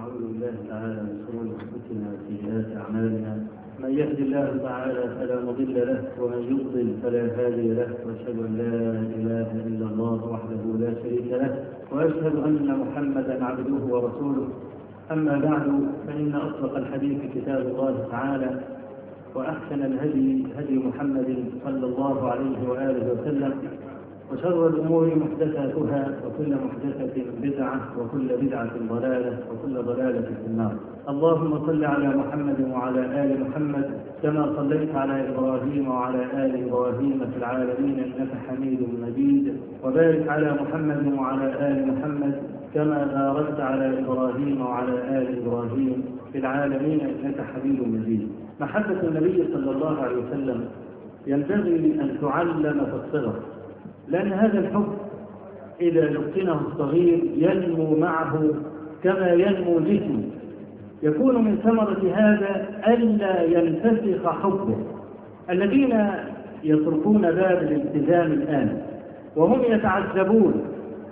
ونعوذ بالله تعالى من شرور انفسنا وسيئات اعمالنا. من يهد الله تعالى فلا مضل له ومن يضلل فلا هادي له، واشهد ان لا اله الا الله وحده لا شريك له، واشهد ان محمدا عبده ورسوله. اما بعد، فان اصدق الحديث كتاب الله تعالى، واحسن الهدي هدي محمد صلى الله عليه واله وسلم، وشر الأمور محدثاتها، وكل محدثة بدعة، وكل بدعة ضلالة، وكل ضلالة في النار. اللهم صل على محمد وعلى آل محمد كما صليت على إبراهيم وعلى آل إبراهيم في العالمين إنك حميد مجيد، وبارك على محمد وعلى آل محمد كما باركت على إبراهيم وعلى آل إبراهيم في العالمين إنك حميد مجيد. محبة النبي صلى الله عليه وسلم ينبغي أن تعلم في الصغر، لأن هذا الحب إذا لقنه الصغير ينمو معه كما ينمو جسمه. يكون من ثمرة هذا ألا ينفسخ حبه. الذين يتركون باب الالتزام الآن وهم يتعذبون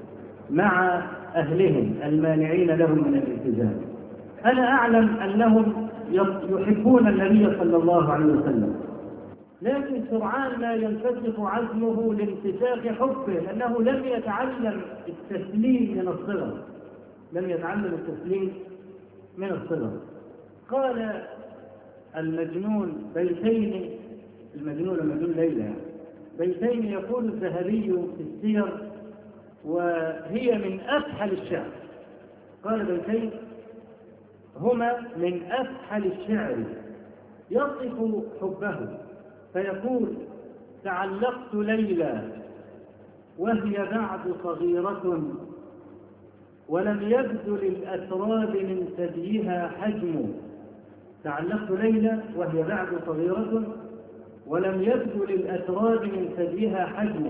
مع أهلهم المانعين لهم من الالتزام، أنا أعلم أنهم يحبون النبي صلى الله عليه وسلم، لكن سرعان ما ينفسخ عزمه لانفساخ حبه، لأنه لم يتعلم التسليم من الصغر. لم يتعلم التسليم من الصغر. قال المجنون بيتين، المجنون ليلى، بيتين يقول الذهبي في السير وهي من أفحل الشعر. قال بيتين هما من أفحل الشعر يصف حبه، فيقول: تعلقت ليلى وهي بعد صغيرة، ولم يبذل الأتراب من ثديها حجم. تعلقت ليلى وهي بعد صغيرة، ولم يبذل الأتراب من ثديها حجم.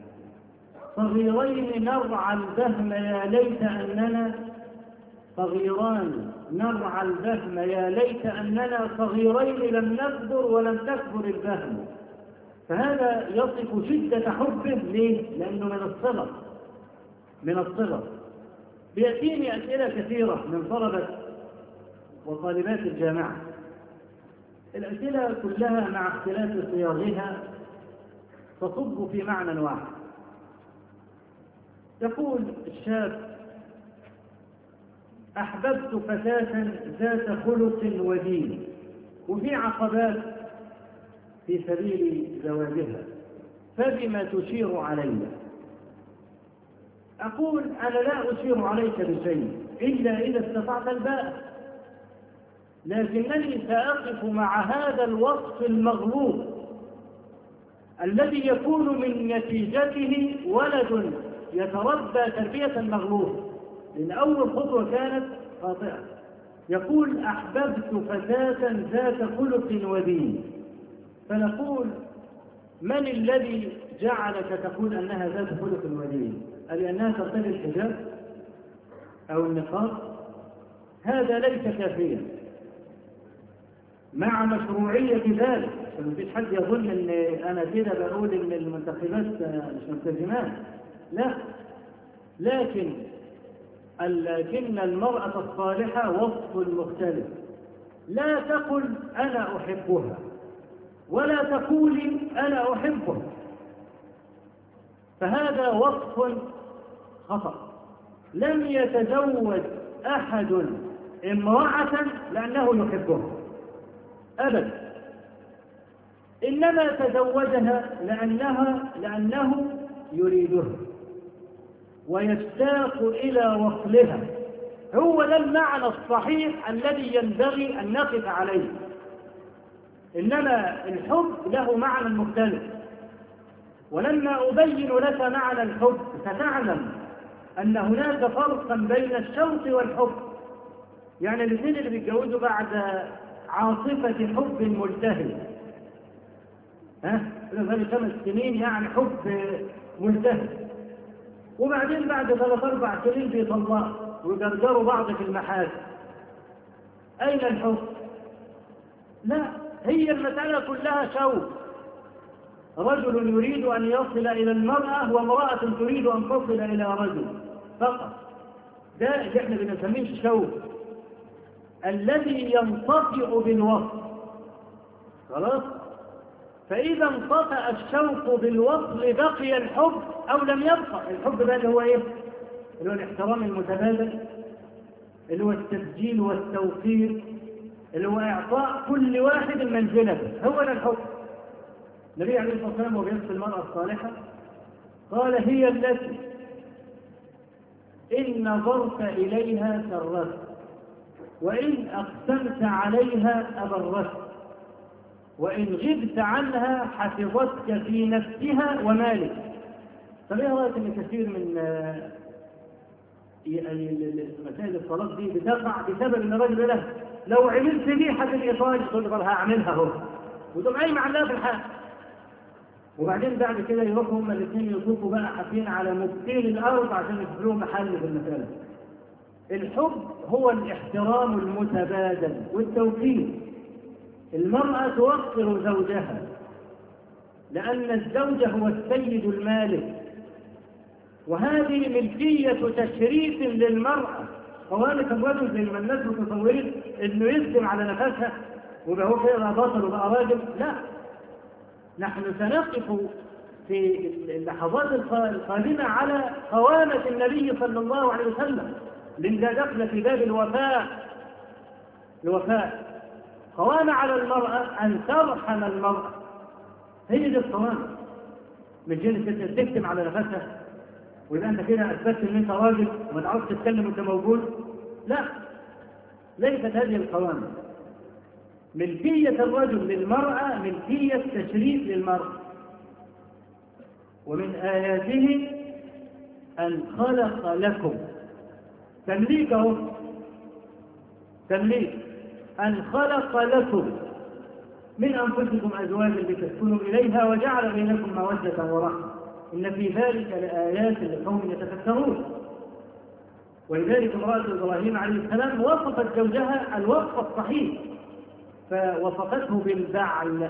صغيرين نرعى البهم يا ليت أننا صغيران نرعى البهم يا ليت أننا صغيرين لم نكبر ولم تكبر البهم. فهذا يصف شدة حبه. ليه؟ لأنه من الصغر. بيأتيني أسئلة كثيرة من طلبة وطالبات الجامعة. الأسئلة كلها مع اختلاف صياغها تصب في معنى واحد. يقول الشاب: أحببت فتاة ذات خلق ودين، وفي عقبات في سبيل زواجها، فبما تشير علي؟ أقول: أنا لا أشير عليك بشيء إلا إذا استطعت الباء، لكنني سأقف مع هذا الوصف المغلوط الذي يكون من نتيجته ولد يتربى تربية مغلوطة، لأن أول خطوة كانت خاطئة. يقول: أحببت فتاة ذات خلق ودين. فنقول: من الذي جعلك تقول أنها ذات خلق ودين؟ ألأنها ترتدي الحجاب أو النقاب؟ هذا ليس كافيا مع مشروعية ذلك. فمفيش حد يظن أن أنا كده بقول أن المنتخبات مش ملتزمات، لا، لكن المرأة الصالحة وصف مختلف. لا تقل أنا أحبها، ولا تقولي أنا أحبه، فهذا وصف خطأ. لم يتزوج أحد امرأة لأنه يحبها أبدا، إنما تزوجها لأنه يريدها ويشتاق إلى وصلها. هو ده المعنى الصحيح الذي ينبغي أن نقف عليه. إنما الحب له معنى مختلف، ولما أبين لك معنى الحب ستعلم أن هناك فرقا بين الشوق والحب. يعني الاثنين اللي بيتجوزوا بعد عاصفة حب ملتهب، هذه 5 سنين يعني حب ملتهب، وبعدين بعد 3-4 سنين بيطلقوا ويجرجروا بعض في المحاكم. أين الحب؟ لا، هي المسألة كلها شوق. رجل يريد أن يصل إلى المرأة، وامرأة تريد أن تصل إلى رجل فقط. ده اللي احنا بنسميه الشوق. الذي ينطفئ بالوصف. خلاص؟ فإذا انطفأ الشوق بالوصل بقي الحب أو لم يبقى. الحب ده اللي هو إيه؟ اللي هو الاحترام المتبادل، اللي هو التسجيل والتوقير، اللي هو إعطاء كل واحد منزلته، هو ده الحب. النبي عليه الصلاة والسلام وهو بيوصف المرأة الصالحة قال: هي التي إن نظرت إليها سرت، وإن أقسمت عليها أبرت، وإن غبت عنها حفظتك في نفسها ومالك. طب ايه رأيك ان كثير من مسائل الطلاق دي بتقع بسبب ان الراجل ده لو عملت ريحة الإيطالي تقول له هعملها اهو، وتقوم قايمة عليها في الحال. وبعدين بعد كده يروحوا هما الاثنين يطوفوا بقى حافين على مبتين الأرض عشان يشوفوا لهم محل في المسألة. الحب هو الاحترام المتبادل والتوقير. المرأة توقر زوجها لأن الزوج هو السيد المالك، وهذه ملكية تشريف للمرأة. وذلك الرجل زي ما الناس متصورين انه يسلم على نفسها ويبقى هو كده بطل وبقى راجل. لا، نحن سنقف في اللحظات القادمة على قوامة النبي صلى الله عليه وسلم، لأن دخل في باب الوفاء. قوامة على المرأة أن ترحم المرأة، هي دي القوامة. مش جنس تكتم على نفسها ويبقى أنت كده أثبتت إن أنت راجل وما تعرفش تتكلم وأنت موجود. لا، ليست هذه القوامة. ملكية الرجل للمرأة ملكية تشريف للمرأة. ومن آياته أن خلق لكم تمليكه، تمليك أن خلق لكم من أنفسكم أزواجا لتسكنوا إليها وجعل بينكم مودة ورحمة إن في ذلك لآيات لقوم يتفكرون. ولذلك امرأة إبراهيم عليه السلام وصفت زوجها الوصف الصحيح، فوصفته بالبعل: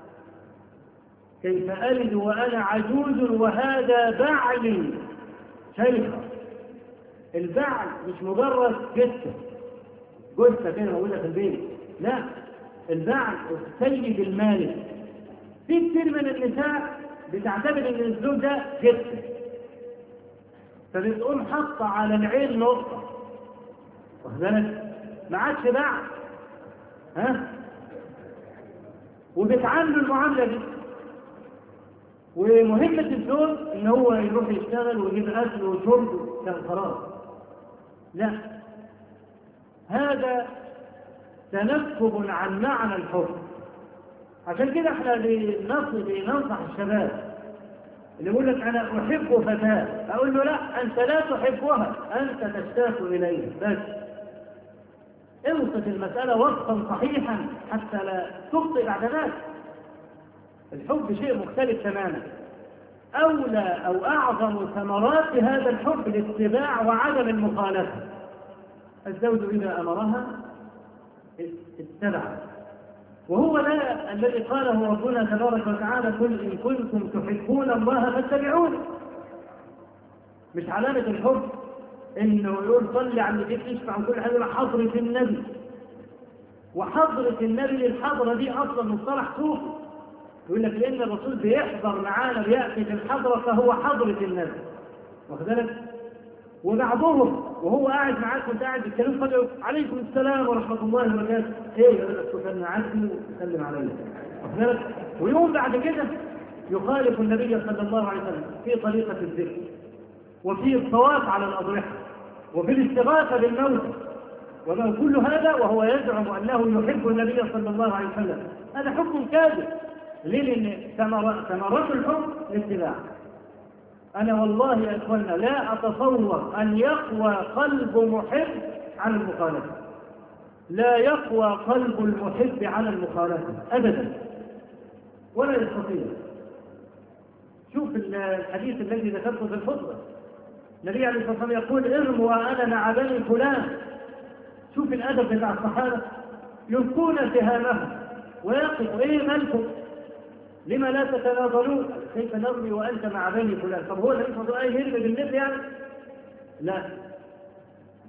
كيف ألد وأنا عجوز وهذا بعلي شيخا. البعل مش مجرد جثة كده موجودة في البيت، لا، البعل السيد المالك. في كثير من النساء بتعتبر ان الزوج ده جثة، فبتقوم حاطة على العين نقطة، واخد بالك؟ ما عادش بعل، وبتعامل المعاملة دي. ومهمة الزوج ان هو يروح يشتغل ويجيب اكل وشرب كان خلاص. لا، هذا تنكب عن معنى الحب. عشان كده احنا بننصح الشباب اللي يقول لك انا احب فتاة، اقول له لا، انت لا تحبها، انت تشتاق اليها بس. اوصف المسألة وصفا صحيحا حتى لا تخطئ بعد ذلك. الحب شيء مختلف تماما. أولى أو أعظم ثمرات هذا الحب الاتباع وعدم المخالفة. الزوج إذا أمرها اتبعت، وهو ده الذي قاله ربنا تبارك وتعالى: قل إن كنتم تحبون الله فاتبعوني. مش علامة الحب إنه يقول صلي على النبي تشفع وكل حاجة حضرة النبي. وحضرة النبي للحضرة دي أصلا مصطلح صوفي، يقول لك لأن الرسول بيحضر معانا بيأتي في الحضرة فهو حضرة النبي، واخد بالك؟ وبعضهم وهو قاعد معاك وانت قاعد بتتكلم فجأة عليكم السلام ورحمة الله وبركاته، ايه يقول لك تسلم عني وتسلم علي، واخد بالك؟ ويوم بعد كده يخالف النبي صلى الله عليه وسلم في طريقة الذكر وفي الطواف على الأضرحة وفي الاستغاثة بالموت، وما كل هذا وهو يزعم أنه يحب النبي صلى الله عليه وسلم. هذا حكم كاذب. ليه؟ لأن ثمرات الحب الاتباع. أنا والله يا إخوانا لا أتصور أن يقوى قلب محب على المخالفة. لا يقوى قلب المحب على المخالفة أبدا، ولا يستطيع. شوف الحديث الذي ذكرته في الخطبة، النبي عليه الصلاة والسلام يقول: ارموا وأنا مع بني فلان. شوف الأدب بتاع الصحابة، يلقون سهامهم ويقف: ايه مالكم؟ لما لا تتناظرون؟ كيف نرمي وأنت مع بني فلان؟ طب هو النبي صلى الله عليه وسلم يرمي بالنبي يعني؟ لا،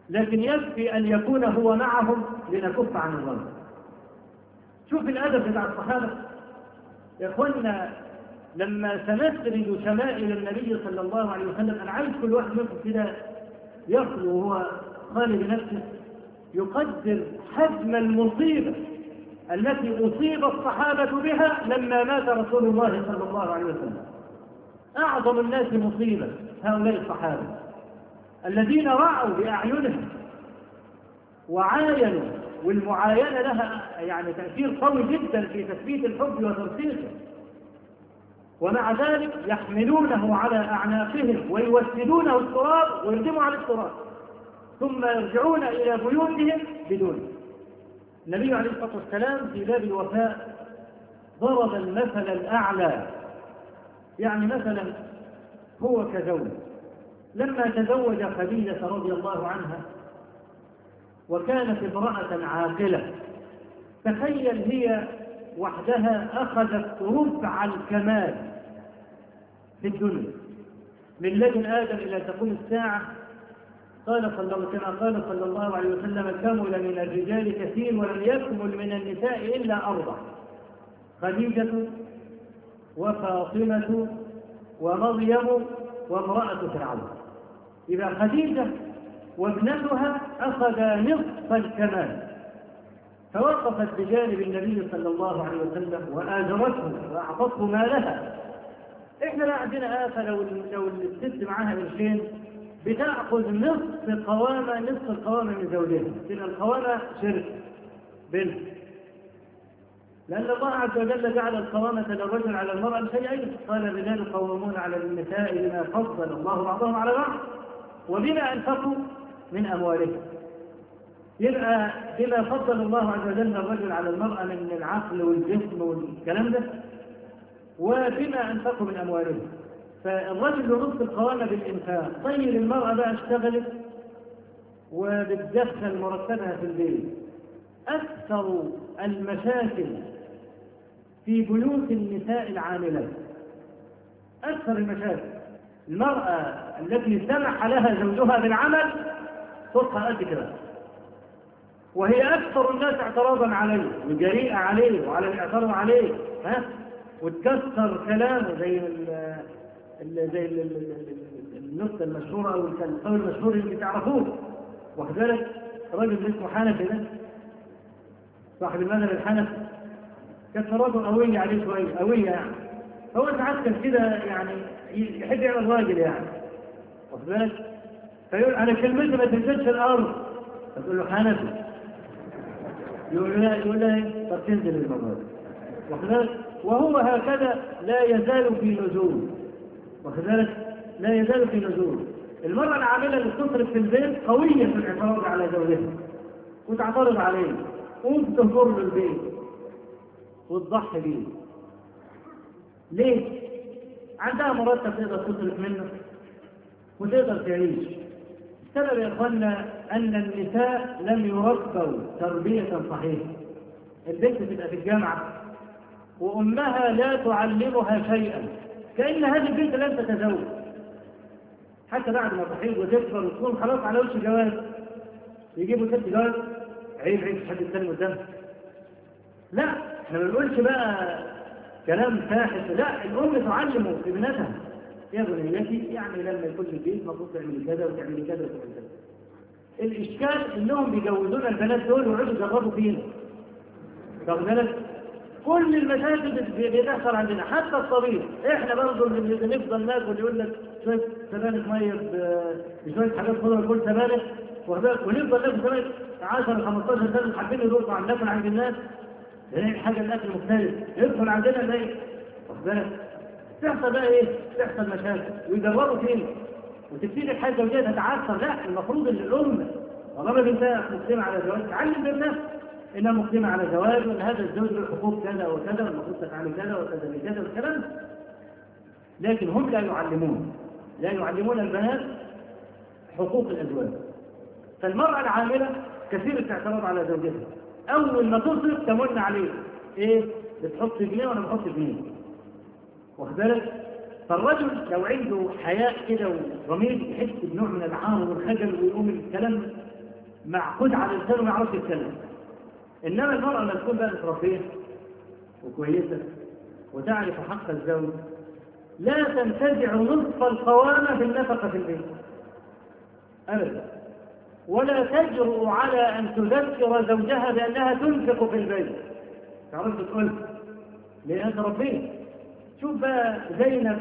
لكن يكفي أن يكون هو معهم لنكف عن الظلم. شوف الأدب بتاع الصحابة يا إخوانا، لما سنسرد شمائل النبي صلى الله عليه وسلم، أنا عايز كل واحد منكم كده يخلو وهو خالي بنفسه يقدر حجم المصيبة التي أصيب الصحابة بها لما مات رسول الله صلى الله عليه وسلم. أعظم الناس مصيبة هؤلاء الصحابة الذين رأوا بأعينهم وعاينوا، والمعاينة لها يعني تأثير قوي جدا في تثبيت الحب وترسيخه، ومع ذلك يحملونه على أعناقهم ويوسدونه التراب ويردموا على التراب ثم يرجعون إلى بيوتهم بدونه. النبي عليه الصلاة والسلام في باب الوفاء ضرب المثل الأعلى، يعني مثلا هو كزوج لما تزوج خديجة رضي الله عنها وكانت امرأة عاقلة، تخيل هي وحدها أخذت ربع الكمال في الدنيا من لدن آدم إلى تقوم الساعة. كما قال صلى الله عليه وسلم: كمل من الرجال كثير ولم يكمل من النساء إلا 4: خديجة وفاطمة ومريم وامرأة فرعون. إذا خديجة وابنتها أخذ نصف الكمال، فوقفت بجانب النبي صلى الله عليه وسلم وآجرته وأعطته مالها. إحنا لا عندنا آفة لو الست معاها قرشين بتأخذ نصف القوامة من زوجها، لأن القوامة شرك بنت، لأن الله عز وجل جعل القوامة للرجل على المرأة شيئين: قال الرجال قوامون على النساء بما فضل الله بعضهم على بعض وبما أنفقوا من أموالهم. يبقى بما فضل الله عز وجل الرجل على المرأة من العقل والجسم والكلام ده، وبما أنفقوا من أموالهم. فالرجل له نصف القوامة بالإنفاق. طيب المرأة بقى اشتغلت وبتدخل مرتبها في البيت. أكثر المشاكل في بيوت النساء العاملات، أكثر المشاكل المرأة التي سمح لها زوجها بالعمل صوتها قد كده، وهي أكثر الناس اعتراضا عليه وجريئة عليه وعلى الاعتراض عليه، وتكسر كلامه زي النكتة المشهورة أو القول المشهور اللي تعرفوه. وكذلك رجل اسمه حنفي ده صاحب المذهب الحنفي كانت رجل قوية عليه شوية، قوية يعني، هو ساعات كان كده يعني يحب يعمل راجل يعني، واخد بالك؟ فيقول: أنا كلمتي ما تنزلش الأرض. فتقول له: حنفي. يقول لها: طب تنزل المرة، واخد بالك؟ وهو هكذا لا يزال في نزول، واخد بالك؟ لا يزال في نزول. المرأة العاملة اللي تصرف في البيت قوية في الاعتراض على زوجها وتعترض عليه وتهجر له البيت وتضحي بيه. ليه؟ عندها مرتب تقدر تصرف منه وتقدر تعيش. السبب يا اخوانا ان النساء لم يربوا تربية صحيحة. البنت تبقى في الجامعة وامها لا تعلمها شيئا، كأن هذه البنت لم تتزوج حتى بعد ما تحيض وتكبر وتكون خلاص على وش جواز. يجيبوا ست جواز، عيب حد الثاني قدامها. لا، احنا ما بنقولش بقى كلام فاحش، لا، الام تعلم ابنتها: يا بنيتي يعني لما يكون في البيت المفروض تعملي كذا وتعملي كذا وتعملي كذا. الاشكال انهم بيجوزون البنات دول ويقعدوا يجربوا فينا. واخد بالك؟ كل المشاكل بتحصل عندنا، حتى الطبيب. احنا برضه اللي نفضل ناكل يقول لك شويه سبانخ ميه بشويه حاجات خضر كل سبانخ، ونفضل ناكل سبانخ 10 15 سنه حابين يدوروا عن ناكل عند الناس. نلاقي حاجه الاكل مختلف، يدخل عندنا نلاقي، واخد بالك؟ تحصل بقى ايه؟ تحصل مشاكل ويدوروا فين؟ وتبتدي الحياه الزوجيه تتعثر. لا، المفروض ان الام طالما بنتها مقدمه على الزواج تعلم بنتها انها مقدمه على زواج، وان هذا الزوج له حقوق كذا وكذا والمفروض تفعل كذا وكذا وكذا والكلام. لكن هم لا يعلمون البنات حقوق الازواج. فالمراه العامله كثير الاعتراض على زوجها، اول ما تصرف تمن عليه: ايه بتحط جنيه وانا بحط جنيه، واخد بالك؟ فالرجل لو عنده حياء كده وضمير يحس بنوع من العار والخجل ويقوم الكلام معقود على الإنسان وما يعرفش يتكلم. إنما المرأة لما تكون بقى متربية وكويسة وتعرف حق الزوج لا تنتزع نصف القوامة في النفقة في البيت أبدا، ولا تجرؤ على أن تذكر زوجها بأنها تنفق في البيت. تعرف تقول لأنها تربية. شوف بقى زينب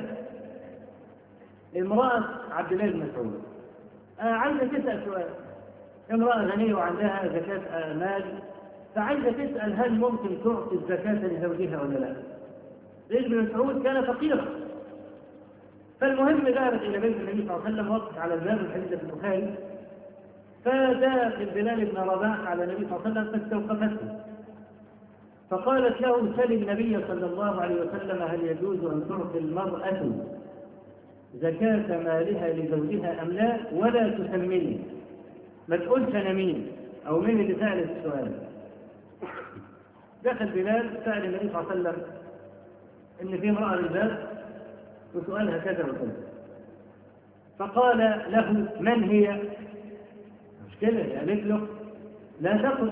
امرأة عبد الله بن مسعود عايزة تسأل سؤال. امرأة غنية وعندها زكاة مال، فعايزة تسأل هل ممكن تعطي الزكاة لزوجها ولا لا؟ ابن مسعود كان فقيرا. فالمهم ذهبت إلى بيت النبي صلى الله عليه وسلم، وقف على الباب، الحديث في البخاري، فداخل بلال بن رباح على النبي صلى الله عليه وسلم فاستوقفته، فقالت له سل النبي صلى الله عليه وسلم هل يجوز أن تعطي المرأة زكاة مالها لزوجها أم لا، ولا تسمني، ما تقولش أنا مين أو مين اللي سأل السؤال. دخل بلال سأل النبي صلى الله عليه وسلم إن في امرأة للباب وسؤالها كذا وكذا، فقال له من هي؟ مشكلة قالت له لا تقل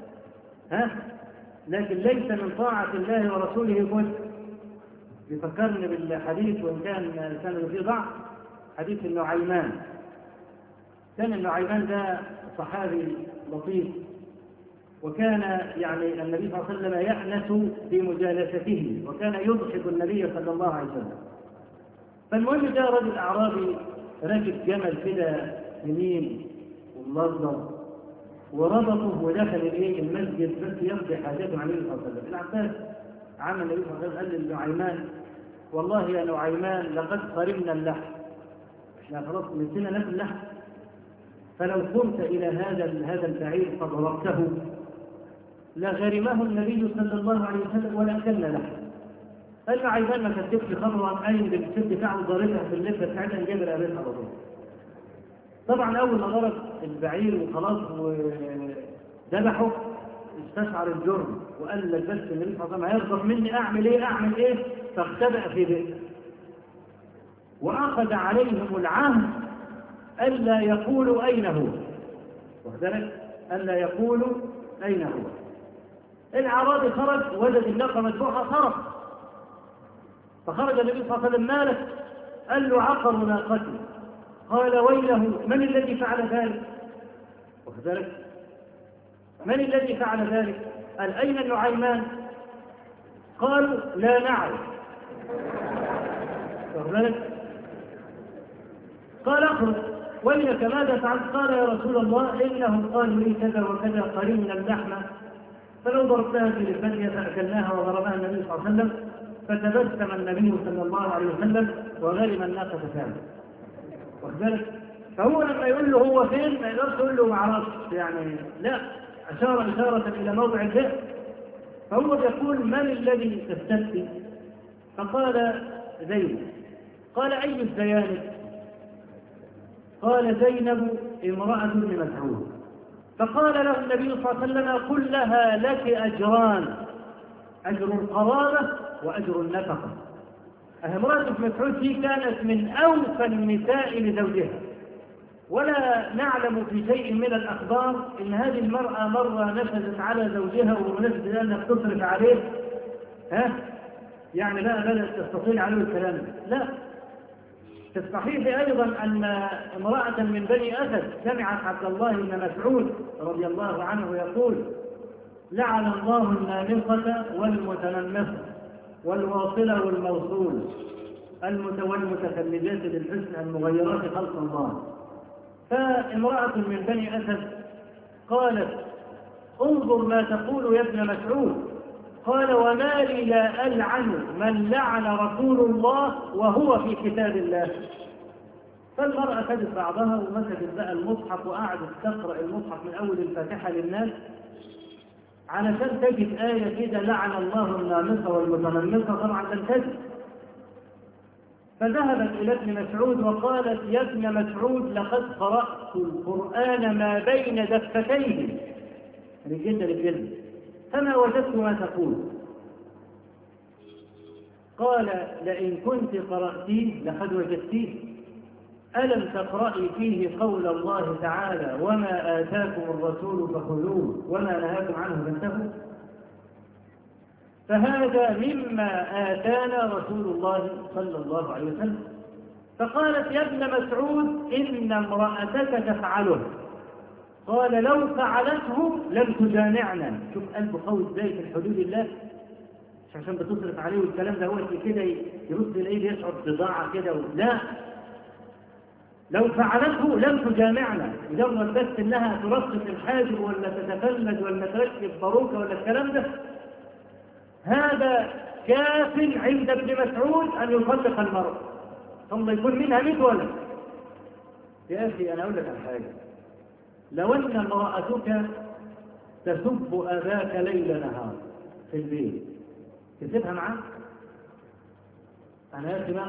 لكن ليس من طاعة الله ورسوله قل. يفكرني بالحديث وإن كان فيه ضعف، حديث النعيمان. كان النعيمان ده صحابي لطيف، وكان يعني النبي صلى الله عليه وسلم يأنس في مجالسته، وكان يضحك النبي صلى الله عليه وسلم. فالمهم جاء رجل أعرابي راكب جمل كده سمين ومنظم وربطه ودخل المسجد بس يقضي حاجته عليه الصلاة والسلام. العباس عم النبي صلى الله عليه وسلم قال للنعيمان والله يا نعيمان لقد قرمنا اللحم، احنا خلاص نسينا ناكل لحم، فلو قمت إلى هذا البعير فضربته لغرمه النبي صلى الله عليه وسلم ولا أكلنا لحم. النعيمان ما كتبش خطوة قايم بالسد بتاعه ضاربها في اللفة بتاعتها جاب الأبيض على طول. طبعا أول ما ضرب البعير وخلاص وذبحه استشعر الجرم وقال لك بس النبي صلى الله عليه وسلم هيغضب مني أعمل إيه؟ فاختبأ في بئر، وأخذ عليهم العهد ألا يقولوا أين هو، وذلك ألا يقولوا أين هو. الأعرابي خرج وجد الناقة مذبوحة خرج، فخرج النبي صلى الله عليه وسلم مالك؟ قال له عقر ناقتي. قال ويله من الذي فعل ذلك؟ وكذلك من الذي فعل ذلك؟ قال أين النعيمان؟ قالوا لا نعرف. وكذلك قال اخرج ويلك ماذا فعلت؟ قال يا رسول الله إنهم قالوا لي كذا وكذا قرينا اللحم فلو ضربتها في لبنها فأكلناها وضربها النبي صلى الله عليه وسلم، فتبسم النبي صلى الله عليه وسلم وغرم الناقة فعلا. وكذلك فهو لما يقول له هو فين ما يقدرش يقول له ما اعرفش، يعني لا، أشار إشارة إلى موضع البئر. فهو يقول من الذي تستفتي؟ فقال زينب. قال أي الزيانب؟ قال زينب امرأة ابن مسعود. فقال له النبي صلى الله عليه وسلم قل لها لك أجران، أجر القرابة وأجر النفقة. امرأة ابن مسعود دي كانت من أوفى النساء لزوجها، ولا نعلم في شيء من الأخبار إن هذه المرأة مرة نفذت على زوجها ومنفذ أنها تصرف عليه يعني لا بدأت تستطيل عليه الكلام، لا. في الصحيح أيضا أن امرأة من بني أسد سمعت عبد الله بن مسعود رضي الله عنه يقول لعن الله النامصة والمتنمصة والواصلة والموصول والمتفلجات للحسن المغيرات خلق الله. فامرأة من بني أسد قالت انظر ما تقول يا ابن مسعود. قال وما لي لا ألعن من لعن رسول الله وهو في كتاب الله. فالمرأة خدت بعضها ومسكت بقى المصحف وقعدت تقرأ المصحف من أول الفاتحة للناس علشان تجد آية كده لعن الله النامصة والمتنمصة، طبعا لم تجد. فذهبت إلى ابن مسعود وقالت يا ابن مسعود لقد قرأت القرآن ما بين دفتيه، رجل للجلد، فما وجدت ما تقول. قال لئن كنت قرأتيه لقد وجدتيه. ألم تقرأي فيه قول الله تعالى وما آتاكم الرسول فخذوه وما نهاكم عنه فانتهوا؟ فهذا مما آتانا رسول الله صلى الله عليه وسلم. فقالت يا ابن مسعود إن امرأتك تفعله. قال لو فعلته لم تجامعنا. شوف قلبه قوي ازاي في حدود الله، مش عشان بتصرف عليه والكلام ده هو كده يرد الايد يشعر بضاعة كده لا، لو فعلته لم تجامعنا. مجرد بس انها ترصف الحاجب ولا تتفلج ولا تركب باروكه ولا الكلام ده، هذا كاف عند ابن مسعود ان يطلق المرأة ثم يكون منها 100 ولد. يا اخي انا اقول لك على حاجه، لو ان امرأتك تسب اباك ليل نهار في البيت تسيبها معاك؟ انا يا اخي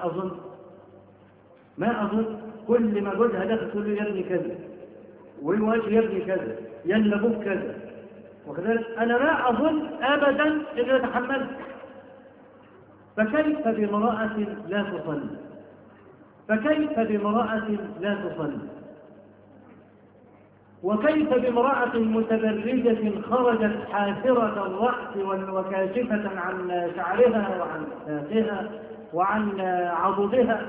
ما اظن كل ما جوزها داخل تقول له يا ابني كذا ويواجه يا ابني كذا يلا ابوك كذا وكذلك، انا ما اظن ابدا انه يتحمل. فكيف بامرأة لا تصلي؟ فكيف بامرأة لا تصلي؟ وكيف بامرأة متبرجة خرجت حافرة الرأس وكاشفة عن شعرها وعن ساقها وعن عضدها؟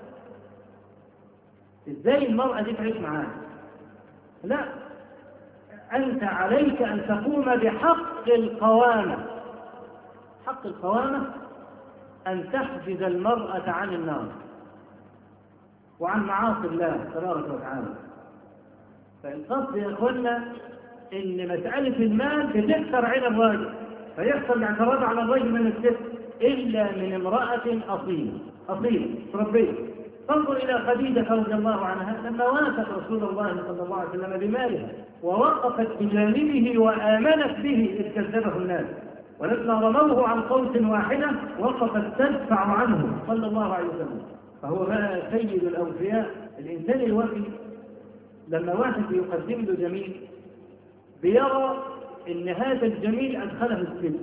ازاي المرأة دي تعيش معاها؟ لا، أنت عليك أن تقوم بحق القوامة. حق القوامة أن تحجز المرأة عن النار وعن معاصي الله تبارك وتعالى. فالقصد يا اخوانا ان مسألة المال بتكسر عين الراجل، فيحصل الاعتراض على الرجل من الست الا من امرأة اصيلة تربيه. فانظر الى خديجة رضي الله عنها لما وافت رسول الله صلى الله عليه وسلم بمالها ووقفت بجانبه وآمنت به اذ كذبه الناس، ولما رموه عن قوس واحدة وقفت تدفع عنه صلى الله عليه وسلم. فهو بقى سيد الاوفياء. الانسان الوفي لما واحد يقدم له جميل بيرى ان هذا الجميل ادخله السجن.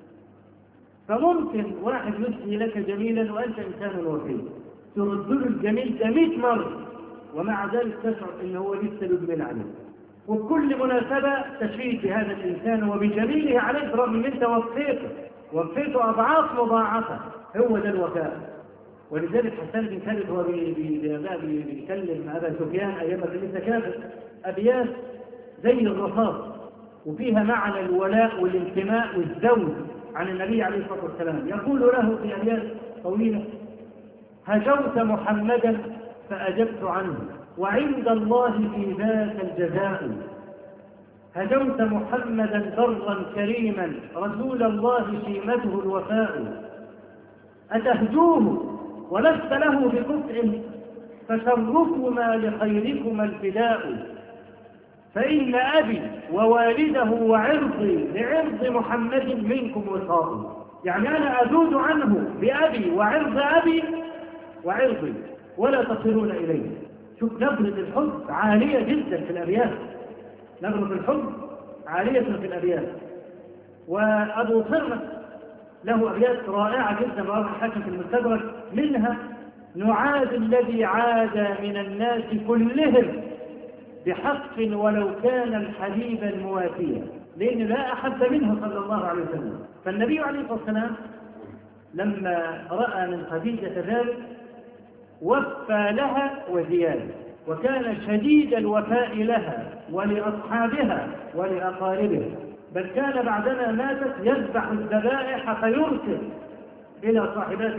فممكن واحد يسدي لك جميلا وانت انسان وفي ترد له الجميل ده 100 مرة ومع ذلك تشعر ان هو لسه يدمن عليه، وبكل مناسبة تشيد بهذا الانسان وبجميله عليه رغم ان انت وفيته اضعاف مضاعفة. هو ده الوفاء. ولذلك حسان بن ثابت هو بيكلم أبا سفيان أيام لسه كافر أبيات زي الرصاص وفيها معنى الولاء والانتماء والزوج عن النبي عليه الصلاة والسلام. يقول له في أبيات طويلة: هجوت محمدا فأجبت عنه وعند الله في ذاك الجزاء. هجوت محمدا برا كريما رسول الله شيمته الوفاء. أتهجوه ولست له بكفء فشركما لخيركما الفداء. فإن أبي ووالده وعرضي لعرض محمد منكم وصاء. يعني أنا أذود عنه بأبي وعرض أبي وعرضي ولا تصلون إليه. شوف نبرة الحب عالية جدا في الأبيات، نبرة الحب عالية في الأبيات. وأبو صرمة له أبيات رائعة جدا رواه الحاكم في المستدرك، منها: نعاد الذي عاد من الناس كلهم بحق ولو كان الحبيب الموافيا، لأن لا أحد منه صلى الله عليه وسلم. فالنبي عليه الصلاة والسلام لما رأى من خديجة ذلك وفى لها وزيادة، وكان شديد الوفاء لها ولأصحابها ولأقاربها، بل كان بعدما ماتت يذبح الذبائح فيرسل إلى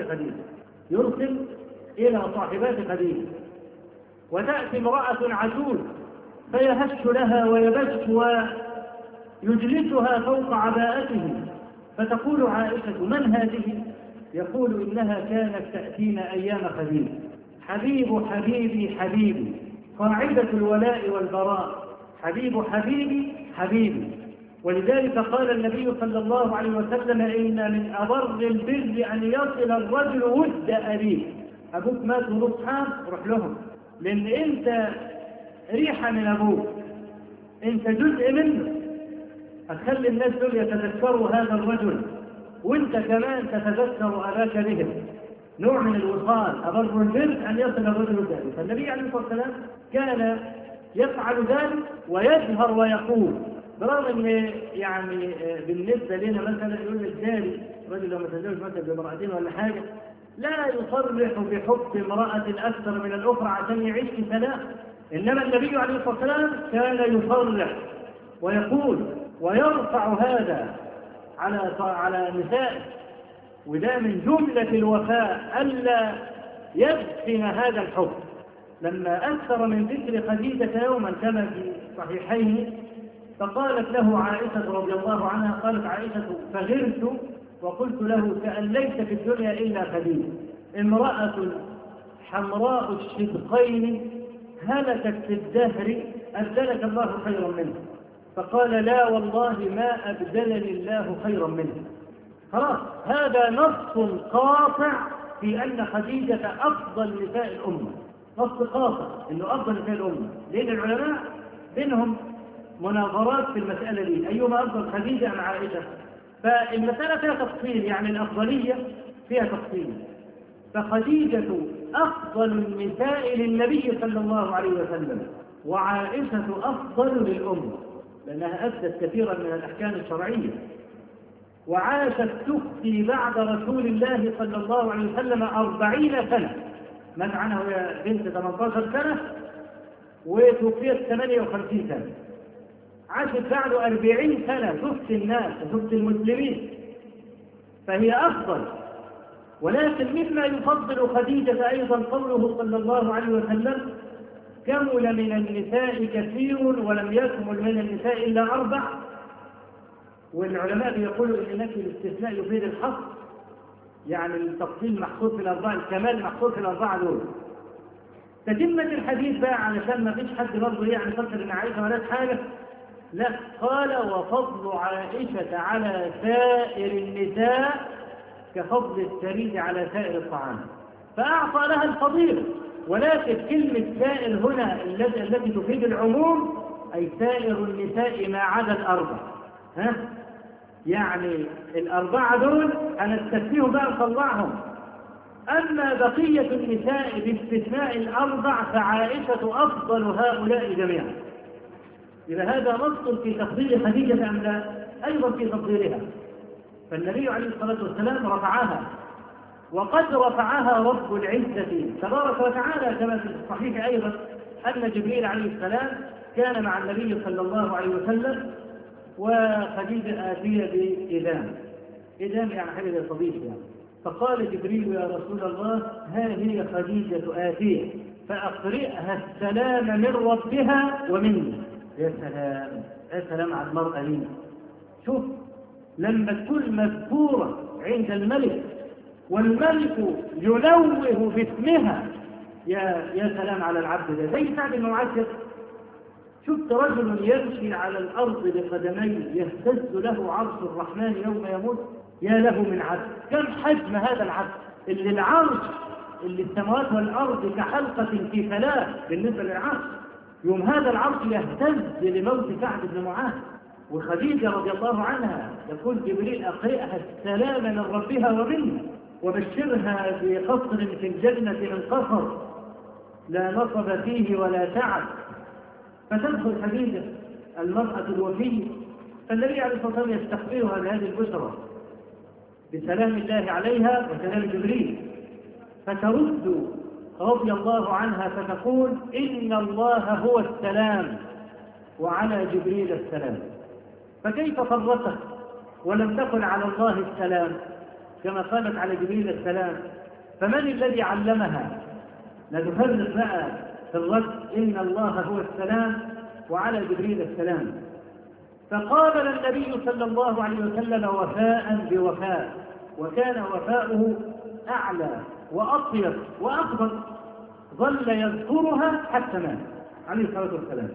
صاحبات خديجة. وتأتي امرأة عجوز فيهش لها ويبش ويجلسها فوق عباءته، فتقول عائشة: من هذه؟ يقول: إنها كانت تأتينا أيام خديجة، حبيب حبيبي حبيبي، قاعدة الولاء والبراء، حبيب حبيبي حبيبي. ولذلك قال النبي صلى الله عليه وسلم: إن من أبر البر أن يصل الرجل ود أبيه. أبوك مات ونصحاب روح لهم، لأن أنت ريحة من أبوك، أنت جزء منه. هتخلي الناس دول يتذكروا هذا الرجل وأنت كمان تتذكر أباك بهم. نوع من الوصال، أبر البر أن يصل الرجل ذلك. فالنبي عليه الصلاة والسلام كان يفعل ذلك ويجهر ويقول، برغم ان يعني بالنسبه لنا مثلا يقول الجاري رجل لو متزوج مثلا بامرأتين ولا حاجه لا يصرح بحب امرأة اكثر من الاخرى عشان يعيش في سلام، انما النبي عليه الصلاه والسلام كان يصرح ويقول ويرفع هذا على نسائه، وده من جمله الوفاء الا يدفن هذا الحب. لما اكثر من ذكر خديجه يوما كما في صحيحين، فقالت له عائشة رضي الله عنها، قالت عائشة فغرت وقلت له كأن ليس في الدنيا إلا خديجة، امرأة حمراء الشدقين هلكت في الدهر أبدلك الله خيرا منها. فقال لا والله ما أبدلني الله خيرا منها. خلاص، هذا نص قاطع في أن خديجة أفضل نساء الأمة، نص قاطع أنه أفضل نساء الأمة، لأن العلماء بينهم مناظرات في المسألة دي، أيهما أفضل خديجة أم عائشة؟ فالمسألة فيها تفصيل، يعني الأفضلية فيها تفصيل. فخديجة أفضل النساء للنبي صلى الله عليه وسلم، وعائشة أفضل للأمة لأنها أدت كثيرا من الأحكام الشرعية، وعاشت تفتي بعد رسول الله صلى الله عليه وسلم 40 سنة، مات عنها وهي بنت 18 سنة وتوفيت 58 سنة، عاشت بعده 40 سنة تفتي الناس وتفتي المسلمين، فهي أفضل. ولكن مما يفضل خديجة أيضا قوله صلى الله عليه وسلم كمل من النساء كثير ولم يكمل من النساء إلا 4، والعلماء يقولوا إن نفي الاستثناء يفيد الحصر، يعني التفصيل محصور في الأربعة، الكمال محصور في الأربعة دول. تتمة الحديث بقى علشان ما فيش حد برضه يعني فكر إن عائشة ولا حاجة، لا، قال وفضل عائشة على سائر النساء كفضل الثريد على سائر الطعام، فأعطى لها الفضيلة. ولكن كلمة سائر هنا التي تفيد العموم، أي سائر النساء ما عدا ال4، يعني ال4 دول هنستثنيهم بقى نطلعهم، أما بقية النساء باستثناء ال4 فعائشة أفضل هؤلاء جميعا. إذا هذا نص في تفضيل خديجة أم لا؟ أيضا في تفضيلها. فالنبي عليه الصلاة والسلام رفعها، وقد رفعها رب العزة تبارك وتعالى كما في الصحيح أيضا أن جبريل عليه السلام كان مع النبي صلى الله عليه وسلم وخديجة آتية بإذان، إذان يعني حاجة زي صديق يعني. فقال جبريل يا رسول الله ها هي خديجة آتية فأقرئها السلام من ربها ومني. يا سلام، يا سلام على المرأة دي. شوف لما تكون مذكورة عند الملك والملك ينوه باسمها، يا سلام على العبد ده، زي سعد بن معاذ. شفت رجل يمشي على الأرض بقدميه يهتز له عرش الرحمن يوم يموت، يا له من عبد. كم حجم هذا العبد اللي العرش اللي السماوات والأرض كحلقة في فلاة بالنسبة للعرش، يوم هذا العرش يهتز لموت سعد بن معاذ. وخديجة رضي الله عنها يقول جبريل أقرئها السلام من ربها ومنه وبشرها بقصر في الجنة من قصر لا نصب فيه ولا تعب. فتدخل خديجة المرأة الوفية، فالنبي عليه الصلاة والسلام يستقبلها بهذه البشرى بسلام الله عليها وسلام جبريل، فترد رضي الله عنها فتقول إن الله هو السلام وعلى جبريل السلام. فكيف فرقت ولم تقل على الله السلام كما قالت على جبريل السلام؟ فمن الذي علمها؟ نتفرق بقى في الرد إن الله هو السلام وعلى جبريل السلام. فقابل النبي صلى الله عليه وسلم وفاء بوفاء، وكان وفاؤه أعلى وأطيب وأكبر، ظل يذكرها حتى مات عليه الصلاة والسلام.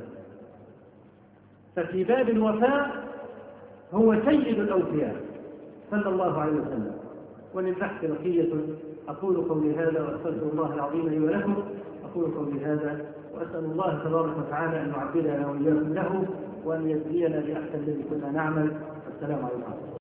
ففي باب الوفاء هو سيد الأوفياء صلى الله عليه وسلم. وللبحث بقية، أقول قولي هذا وأستغفر الله العظيم لي ولكم. أقول قولي هذا وأسأل الله تبارك وتعالى أن يعبدنا وإياكم له وأن يجزينا بأحسن الذي كنا نعمل. السلام عليكم.